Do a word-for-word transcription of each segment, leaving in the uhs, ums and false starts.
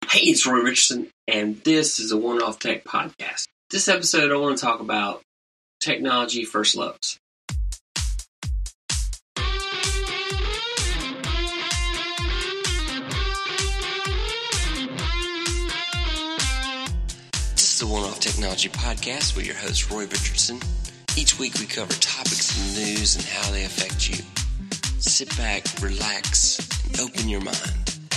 Hey, it's Roy Richardson, and this is a One-Off Tech Podcast. This episode, I want to talk about technology first loves. This is a One-Off Technology Podcast with your host, Roy Richardson. Each week, we cover topics in the news and how they affect you. Sit back, relax, and open your mind.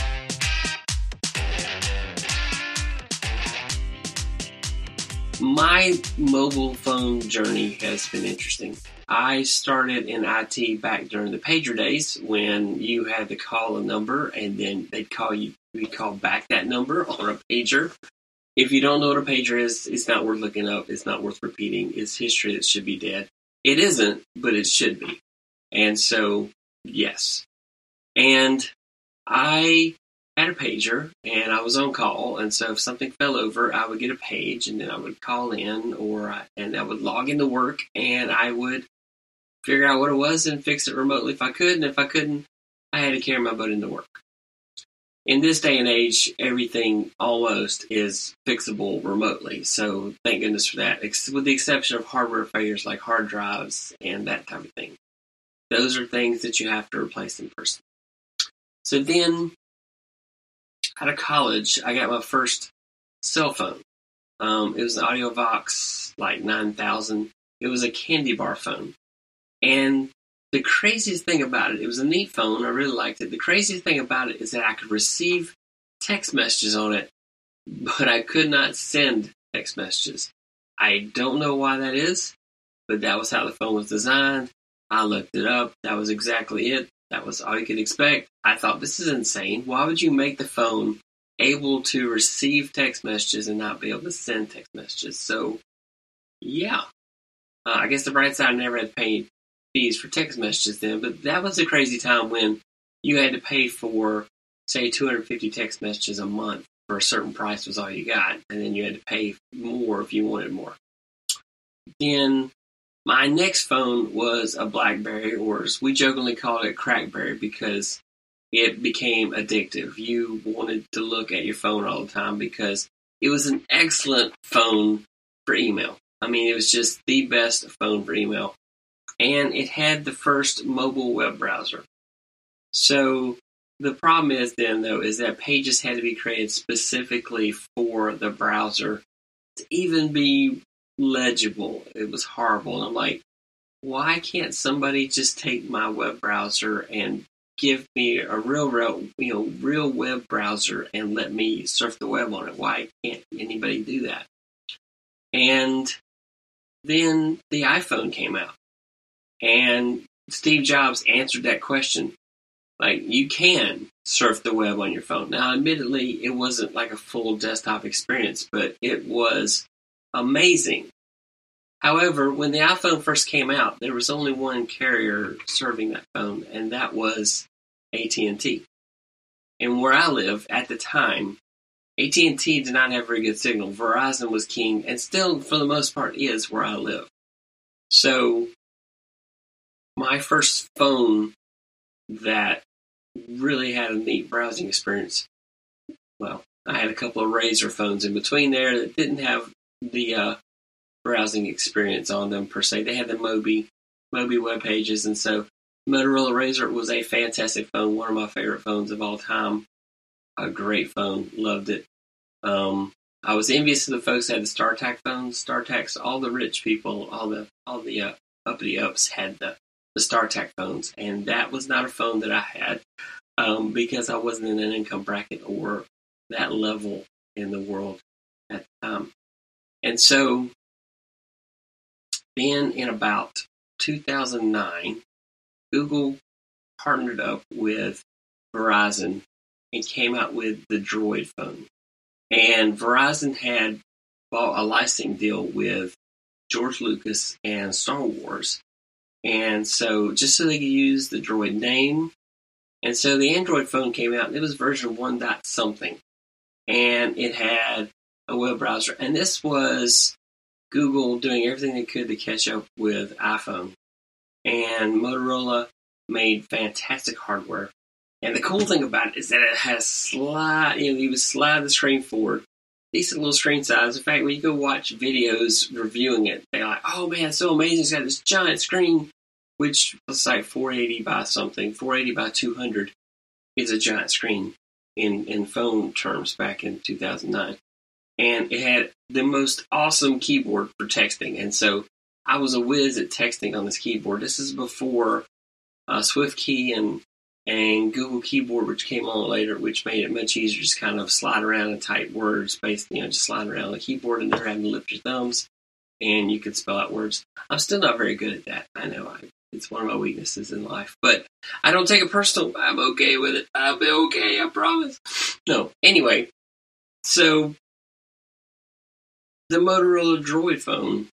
My mobile phone journey has been interesting. I started in I T back during the pager days when you had to call a number and then they'd call you, we'd call back that number on a pager. If you don't know what a pager is, it's not worth looking up. It's not worth repeating. It's history that should be dead. It isn't, but it should be. And so, yes. And I had a pager, and I was on call, and so if something fell over, I would get a page, and then I would call in, or I, and I would log into work, and I would figure out what it was and fix it remotely if I could, and if I couldn't, I had to carry my butt into work. In this day and age, everything almost is fixable remotely, so thank goodness for that, with the exception of hardware failures like hard drives and that type of thing. Those are things that you have to replace in person. So then, out of college, I got my first cell phone. Um, it was an AudioVox, like nine thousand. It was a candy bar phone. And the craziest thing about it, it was a neat phone. I really liked it. The craziest thing about it is that I could receive text messages on it, but I could not send text messages. I don't know why that is, but that was how the phone was designed. I looked it up. That was exactly it. That was all you could expect. I thought, this is insane. Why would you make the phone able to receive text messages and not be able to send text messages? So, yeah. Uh, I guess the bright side, I never had to pay fees for text messages then, but that was a crazy time when you had to pay for, say, two hundred fifty text messages a month for a certain price was all you got, and then you had to pay more if you wanted more. Then my next phone was a BlackBerry, or as we jokingly called it, Crackberry, because it became addictive. You wanted to look at your phone all the time because it was an excellent phone for email. I mean, it was just the best phone for email. And it had the first mobile web browser. So the problem is then, though, is that pages had to be created specifically for the browser to even be legible. It was horrible. And I'm like, why can't somebody just take my web browser and give me a real, real, you know, real web browser and let me surf the web on it? Why can't anybody do that? And then the iPhone came out, and Steve Jobs answered that question. Like, you can surf the web on your phone. Now, admittedly, it wasn't like a full desktop experience, but it was amazing. However, when the iPhone first came out, there was only one carrier serving that phone, and that was A T and T. And where I live at the time, A T and T did not have very good signal. Verizon was king, and still, for the most part, is where I live. So, my first phone that really had a neat browsing experience, well, I had a couple of Razor phones in between there that didn't have the uh, browsing experience on them per se. They had the Mobi, Mobi web pages, and so Motorola Razor was a fantastic phone, one of my favorite phones of all time. A great phone, loved it. Um, I was envious of the folks that had the StarTAC phones. StarTACs, all the rich people, all the all the uh, uppity ups had the, the StarTAC phones, and that was not a phone that I had um, because I wasn't in an income bracket or that level in the world at the time. And so then in about two thousand nine, Google partnered up with Verizon and came out with the Droid phone. And Verizon had bought a licensing deal with George Lucas and Star Wars. And so just so they could use the Droid name. And so the Android phone came out, and it was version one dot something. And it had a web browser. And this was Google doing everything they could to catch up with iPhone. And Motorola made fantastic hardware. And the cool thing about it is that it has slide, you know, you would slide the screen forward. Decent little screen size. In fact, when you go watch videos reviewing it, they're like, oh man, it's so amazing. It's got this giant screen, which was like four eighty by something. four eighty by two hundred is a giant screen in, in phone terms back in two thousand nine. And it had the most awesome keyboard for texting. And so I was a whiz at texting on this keyboard. This is before uh, SwiftKey and and Google Keyboard, which came on later, which made it much easier to just kind of slide around and type words, based, you know, just slide around on the keyboard and never having to lift your thumbs, and you could spell out words. I'm still not very good at that. I know I, it's one of my weaknesses in life, but I don't take it personal. I'm okay with it. I'll be okay, I promise. No, anyway, so the Motorola Droid phone,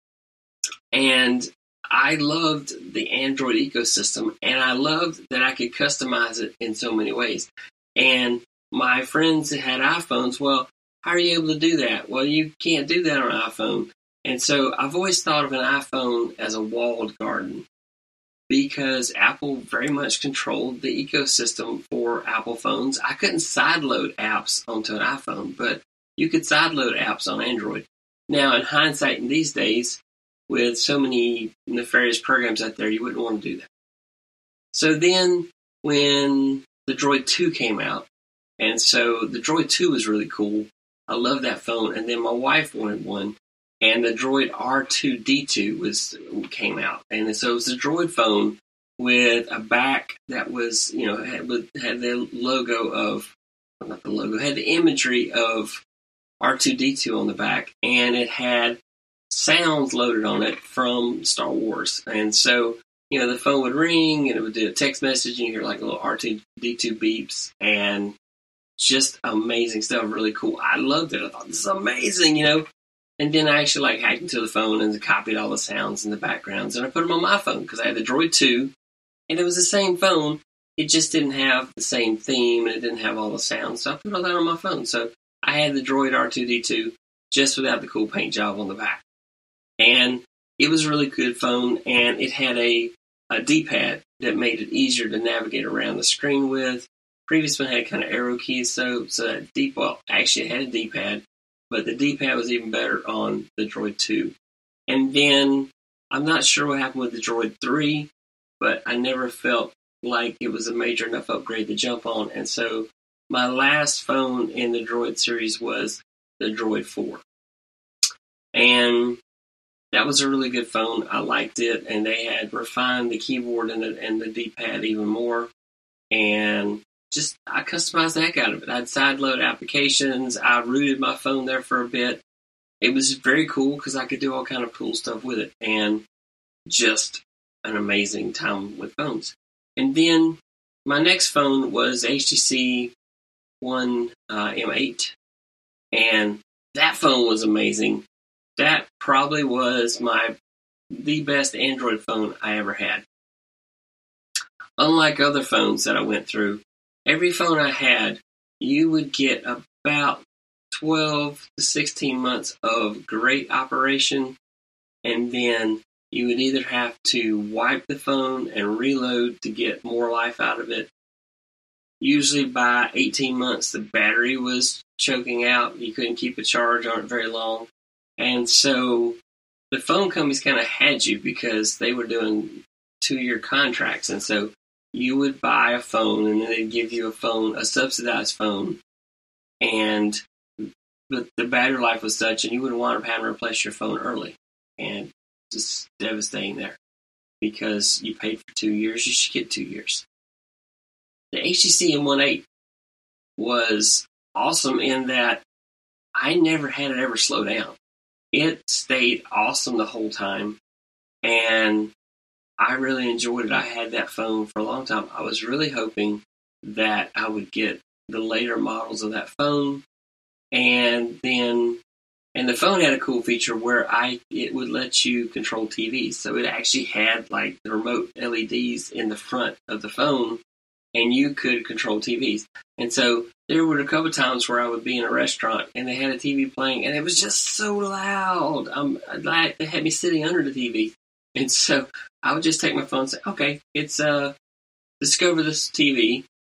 and I loved the Android ecosystem, and I loved that I could customize it in so many ways. And my friends that had iPhones, well, how are you able to do that? Well, you can't do that on an iPhone. And so I've always thought of an iPhone as a walled garden, because Apple very much controlled the ecosystem for Apple phones. I couldn't sideload apps onto an iPhone, but you could sideload apps on Android. Now, in hindsight, in these days, with so many nefarious programs out there, you wouldn't want to do that. So then when the Droid two came out, and so the Droid two was really cool. I love that phone. And then my wife wanted one, and the Droid R two D two was came out. And so it was a Droid phone with a back that was, you know, had, had the logo of, well, not the logo, had the imagery of R two D two on the back, and it had sounds loaded on it from Star Wars. And so, you know, the phone would ring and it would do a text message, and you hear like little R two D two beeps, and just amazing stuff. Really cool. I loved it. I thought, this is amazing, you know. And then I actually like hacked into the phone and copied all the sounds in the backgrounds, and I put them on my phone because I had the Droid two, and it was the same phone. It just didn't have the same theme, and it didn't have all the sounds. So I put all that on my phone. So I had the Droid R two D two just without the cool paint job on the back. And it was a really good phone, and it had a, a D-pad that made it easier to navigate around the screen with. Previous one had kind of arrow keys, so so that D, well, actually it had a D-pad, but the D-pad was even better on the Droid two. And then I'm not sure what happened with the Droid three, but I never felt like it was a major enough upgrade to jump on, and so my last phone in the Droid series was the Droid four. And that was a really good phone. I liked it, and they had refined the keyboard and the, and the D-pad even more. And just, I customized the heck out of it. I'd sideload applications. I rooted my phone there for a bit. It was very cool because I could do all kind of cool stuff with it. And just an amazing time with phones. And then my next phone was H T C One uh, M eight. And that phone was amazing. That probably was my the best Android phone I ever had. Unlike other phones that I went through, every phone I had, you would get about twelve to sixteen months of great operation, and then you would either have to wipe the phone and reload to get more life out of it. Usually by eighteen months, the battery was choking out. You couldn't keep a charge on it very long. And so the phone companies kind of had you because they were doing two-year contracts. And so you would buy a phone, and then they'd give you a phone, a subsidized phone. And the, the battery life was such, and you would wind up having to replace your phone early. And just devastating there. Because you paid for two years, you should get two years. The H T C M one eight was awesome in that I never had it ever slow down. It stayed awesome the whole time, and I really enjoyed it. I had that phone for a long time. I was really hoping that I would get the later models of that phone, and then, and the phone had a cool feature where I it would let you control T Vs. So it actually had like the remote L E Ds in the front of the phone, and you could control T Vs. And so there were a couple times where I would be in a restaurant and they had a T V playing, and it was just so loud. Um, like they had me sitting under the T V, and so I would just take my phone and say, "Okay, it's uh, discover this T V,"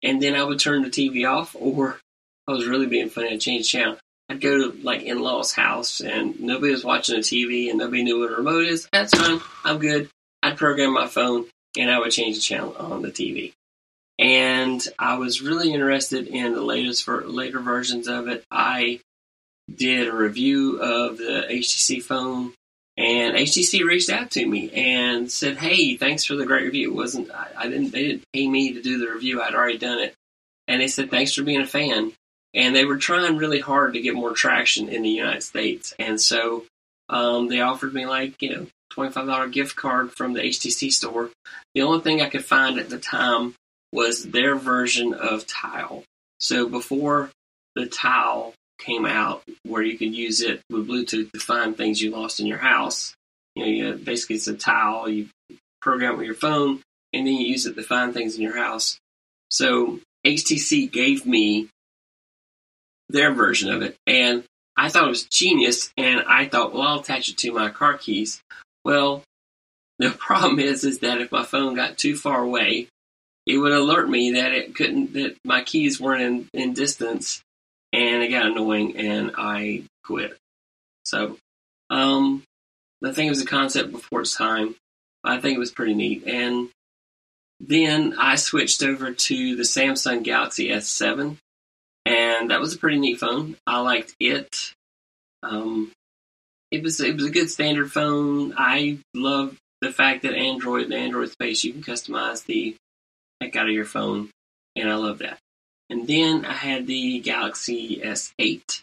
and then I would turn the T V off, or if I was really being funny, I'd change channel. I'd go to like in-laws' house and nobody was watching the T V and nobody knew what a remote is. That's fine. I'm good. I'd program my phone and I would change the channel on the T V. And I was really interested in the latest for later versions of it. I did a review of the H T C phone, and H T C reached out to me and said, "Hey, thanks for the great review." It wasn't I, I didn't they didn't pay me to do the review. I'd already done it, and they said, "Thanks for being a fan." And they were trying really hard to get more traction in the United States, and so um, they offered me like you know twenty-five dollars gift card from the H T C store. The only thing I could find at the time was their version of Tile. So before the Tile came out, where you could use it with Bluetooth to find things you lost in your house, you know, you, basically it's a Tile, you program it with your phone, and then you use it to find things in your house. So H T C gave me their version of it, and I thought it was genius, and I thought, well, I'll attach it to my car keys. Well, the problem is, is that if my phone got too far away, it would alert me that it couldn't, that my keys weren't in, in distance, and it got annoying, and I quit. So, um, I think it was a concept before its time. I think it was pretty neat. And then I switched over to the Samsung Galaxy S seven, and that was a pretty neat phone. I liked it. Um, it was it was a good standard phone. I love the fact that Android, the Android space, you can customize the heck out of your phone, and I love that. And then I had the Galaxy S eight,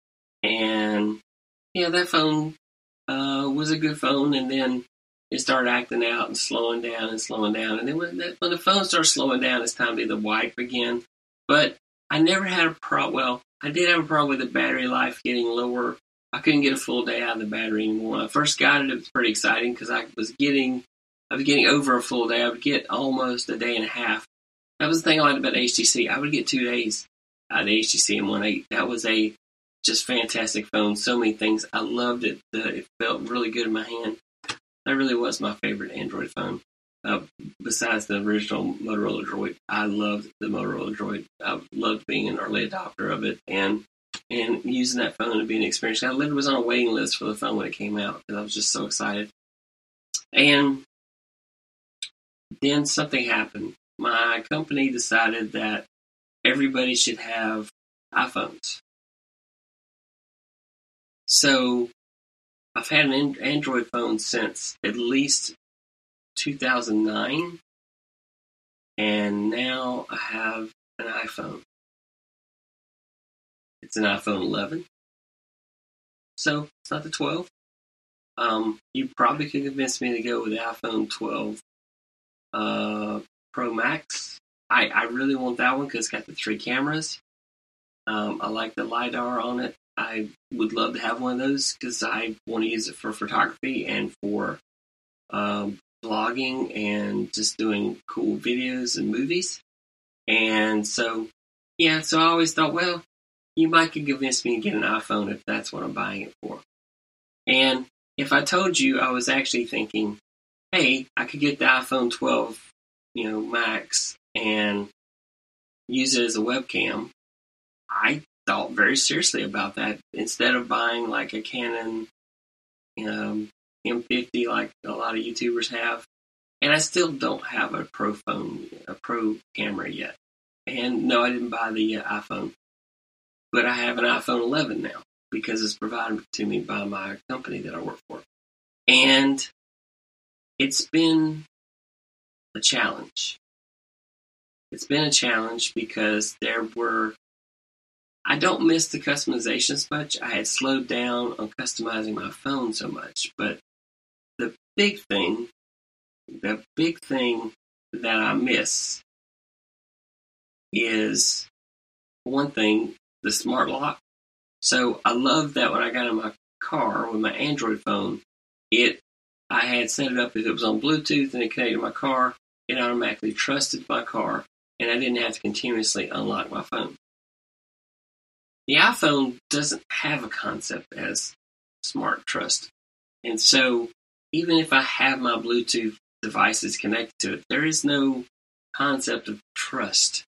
and yeah, that phone uh, was a good phone, and then it started acting out and slowing down and slowing down, and then when, that, when the phone starts slowing down, it's time to either wipe again. But I never had a problem. Well, I did have a problem with the battery life getting lower. I couldn't get a full day out of the battery anymore. When I first got it, it was pretty exciting because I was getting I was getting over a full day. I would get almost a day and a half. That was the thing I liked about H T C. I would get two days out of the H T C M one eight. That was a just fantastic phone. So many things. I loved it. The, it felt really good in my hand. That really was my favorite Android phone. Uh, besides the original Motorola Droid, I loved the Motorola Droid. I loved being an early adopter of it and and using that phone to be an experience. I literally was on a waiting list for the phone when it came out because I was just so excited. And then something happened. My company decided that everybody should have iPhones. So I've had an Android phone since at least two thousand nine, and now I have an iPhone. It's an iPhone eleven, so it's not the twelve. Um, you probably could convince me to go with the iPhone twelve uh, Pro Max. I, I really want that one because it's got the three cameras. Um, I like the LiDAR on it. I would love to have one of those because I want to use it for photography and for um, vlogging and just doing cool videos and movies. And so, yeah, so I always thought, well, you might could convince me to get an iPhone if that's what I'm buying it for. And if I told you I was actually thinking, hey, I could get the iPhone twelve, you know, Max and use it as a webcam, I thought very seriously about that instead of buying like a Canon um, M fifty like a lot of YouTubers have. And I still don't have a pro phone, a pro camera yet. And no, I didn't buy the uh, iPhone. But I have an iPhone eleven now because it's provided to me by my company that I work for. And it's been a challenge. It's been a challenge because there were, I don't miss the customizations much. I had slowed down on customizing my phone so much. But the big thing, the big thing that I miss is, one thing, the smart lock. So I love that when I got in my car with my Android phone, it I had set it up if it was on Bluetooth and it connected to my car, it automatically trusted my car, and I didn't have to continuously unlock my phone. The iPhone doesn't have a concept as smart trust. And so even if I have my Bluetooth devices connected to it, there is no concept of trust.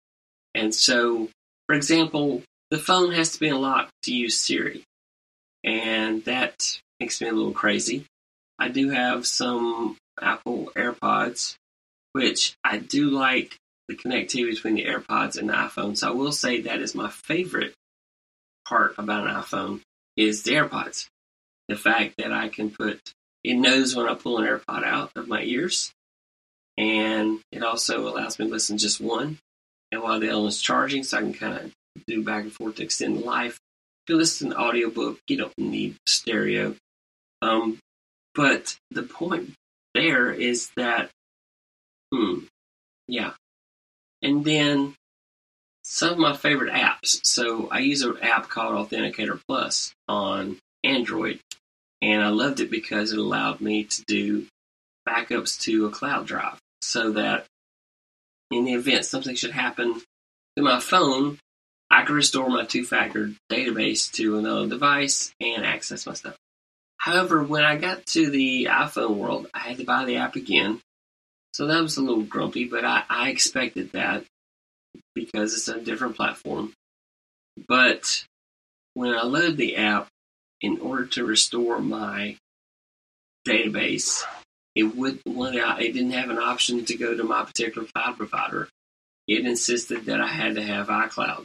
And so, for example, the phone has to be unlocked to use Siri. And that makes me a little crazy. I do have some Apple AirPods, which I do like the connectivity between the AirPods and the iPhone. So I will say that is my favorite part about an iPhone is the AirPods. The fact that I can put, it knows when I pull an AirPod out of my ears, and it also allows me to listen to just one. And while the other one's charging, so I can kind of do back and forth to extend the life. If you listen to an audiobook, you don't need stereo. Um, but the point there is that, hmm, yeah. And then some of my favorite apps. So I use an app called Authenticator Plus on Android, and I loved it because it allowed me to do backups to a cloud drive so that in the event something should happen to my phone, I could restore my two-factor database to another device and access my stuff. However, when I got to the iPhone world, I had to buy the app again. So that was a little grumpy, but I, I expected that because it's a different platform. But when I loaded the app, in order to restore my database, it would one it didn't have an option to go to my particular cloud provider. It insisted that I had to have iCloud.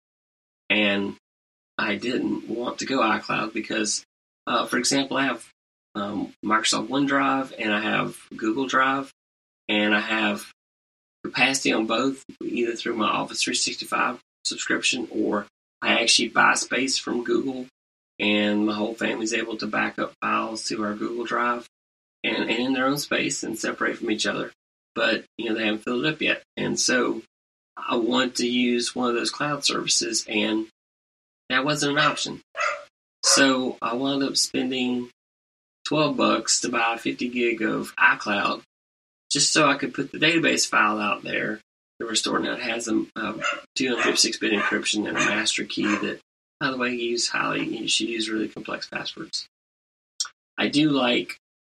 And I didn't want to go iCloud because, uh, for example, I have um, Microsoft OneDrive and I have Google Drive, and I have capacity on both, either through my Office three sixty-five subscription, or I actually buy space from Google, and my whole family's able to back up files to our Google Drive and, and in their own space and separate from each other. But, you know, they haven't filled it up yet. And so I want to use one of those cloud services, and that wasn't an option. So I wound up spending twelve bucks to buy fifty gig of iCloud just so I could put the database file out there to restore. Now it has a, a two fifty-six bit encryption and a master key that, by the way, you use highly, you should use really complex passwords. I do like,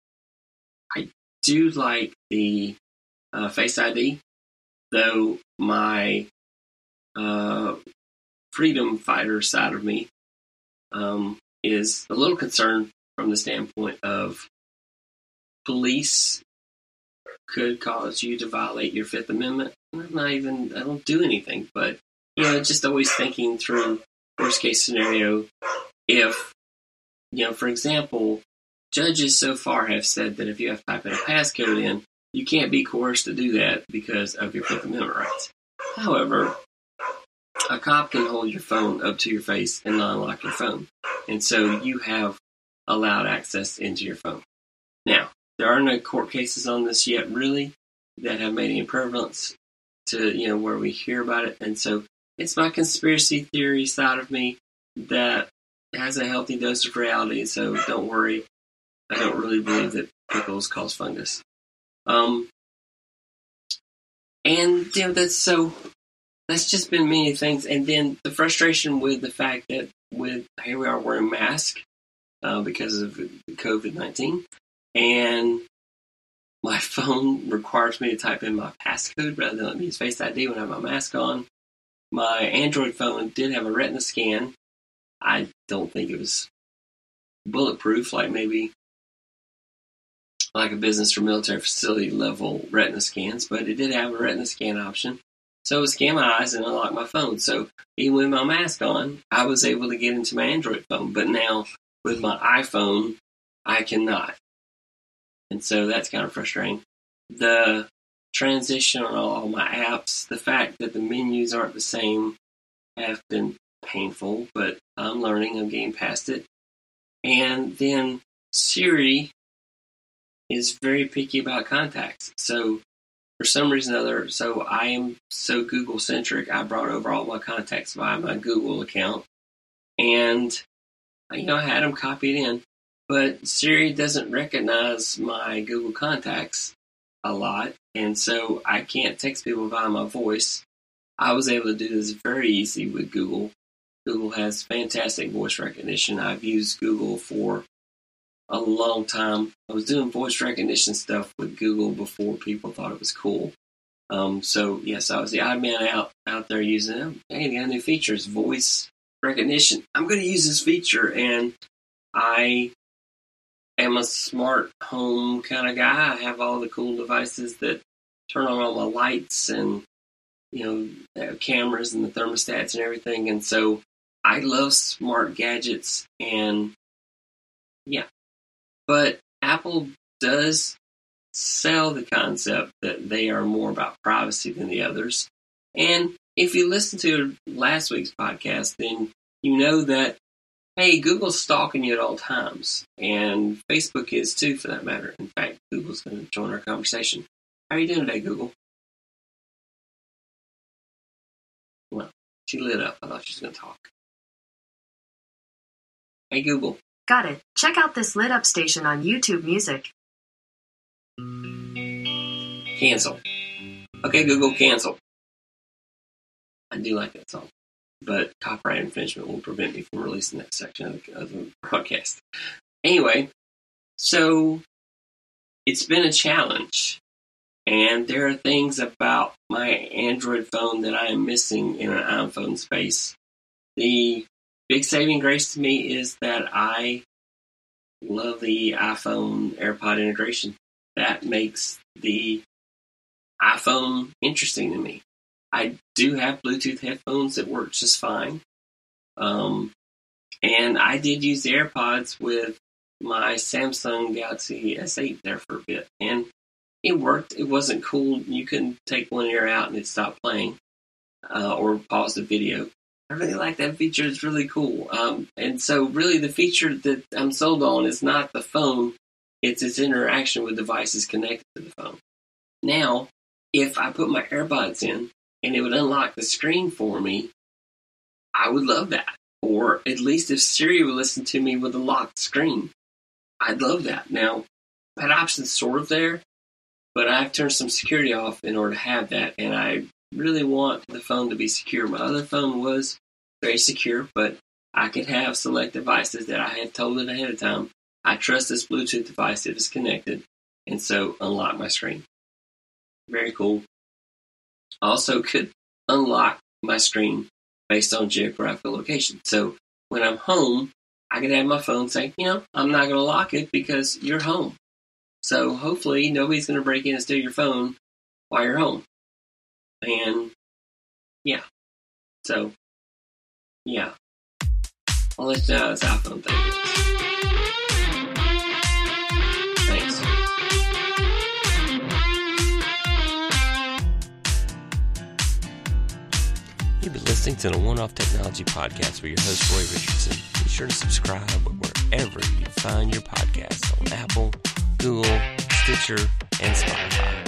I do like the uh, Face I D, though my uh, freedom fighter side of me um, is a little concerned from the standpoint of police could cause you to violate your Fifth Amendment. I'm not even, I don't do anything, but, you know, just always thinking through worst case scenario. If, you know, for example, judges so far have said that if you have to type in a passcode in, you can't be coerced to do that because of your Fifth Amendment rights. However, a cop can hold your phone up to your face and not unlock your phone. And so you have allowed access into your phone. Now, there are no court cases on this yet, really, that have made any prevalence to, you know, where we hear about it. And so it's my conspiracy theory side of me that has a healthy dose of reality. So don't worry. I don't really believe that pickles cause fungus. Um, and, you know, that's so, that's just been many things. And then the frustration with the fact that with, here we are wearing masks uh, because of COVID nineteen. And my phone requires me to type in my passcode rather than let me use Face I D when I have my mask on. My Android phone did have a retina scan. I don't think it was bulletproof, like maybe like a business or military facility level retina scans, but it did have a retina scan option. So it would scan my eyes and unlock my phone. So even with my mask on, I was able to get into my Android phone. But now with my iPhone, I cannot. And so that's kind of frustrating. The transition on all my apps, the fact that the menus aren't the same, have been painful, but I'm learning, I'm getting past it. And then Siri is very picky about contacts. So for some reason or other, so I am so Google-centric, I brought over all my contacts via my Google account. And, you know, I had them copied in. But Siri doesn't recognize my Google contacts a lot, and so I can't text people via my voice. I was able to do this very easy with Google. Google has fantastic voice recognition. I've used Google for a long time. I was doing voice recognition stuff with Google before people thought it was cool. Um, so, yes, I was the odd man out, out there using them. Hey, they got new features, voice recognition. I'm going to use this feature, and I am a smart home kind of guy. I have all the cool devices that turn on all my lights and, you know, cameras and the thermostats and everything. And so I love smart gadgets, and yeah. But Apple does sell the concept that they are more about privacy than the others. And if you listen to last week's podcast, then you know that, hey, Google's stalking you at all times. And Facebook is too, for that matter. In fact, Google's going to join our conversation. How are you doing today, Google? Well, she lit up. I thought she was going to talk. Hey, Google. Got it. Check out this lit up station on YouTube Music. Cancel. Okay, Google, cancel. I do like that song, but copyright infringement will prevent me from releasing that section of the, of the broadcast. Anyway, so it's been a challenge, and there are things about my Android phone that I am missing in an iPhone space. The big saving grace to me is that I love the iPhone AirPod integration. That makes the iPhone interesting to me. I do have Bluetooth headphones that work just fine. Um, and I did use the AirPods with my Samsung Galaxy S eight there for a bit. And it worked. It wasn't cool. You couldn't take one ear out and it stopped playing uh, or pause the video. I really like that feature. It's really cool. Um, and so really the feature that I'm sold on is not the phone. It's its interaction with devices connected to the phone. Now, if I put my AirPods in and it would unlock the screen for me, I would love that. Or at least if Siri would listen to me with a locked screen, I'd love that. Now, that option's sort of there, but I've turned some security off in order to have that, and I really want the phone to be secure. My other phone was very secure, but I could have select devices that I had told it ahead of time. I trust this Bluetooth device if it's connected, and so unlock my screen. Very cool. Also could unlock my screen based on geographical location. So when I'm home, I could have my phone say, you know, I'm not going to lock it because you're home. So hopefully nobody's going to break in and steal your phone while you're home. And yeah. So, yeah. I'll let you know how this iPhone thing is. Thanks. You've been listening to the One-Off Technology Podcast with your host, Roy Richardson. Be sure to subscribe wherever you find your podcasts on Apple, Google, Stitcher, and Spotify.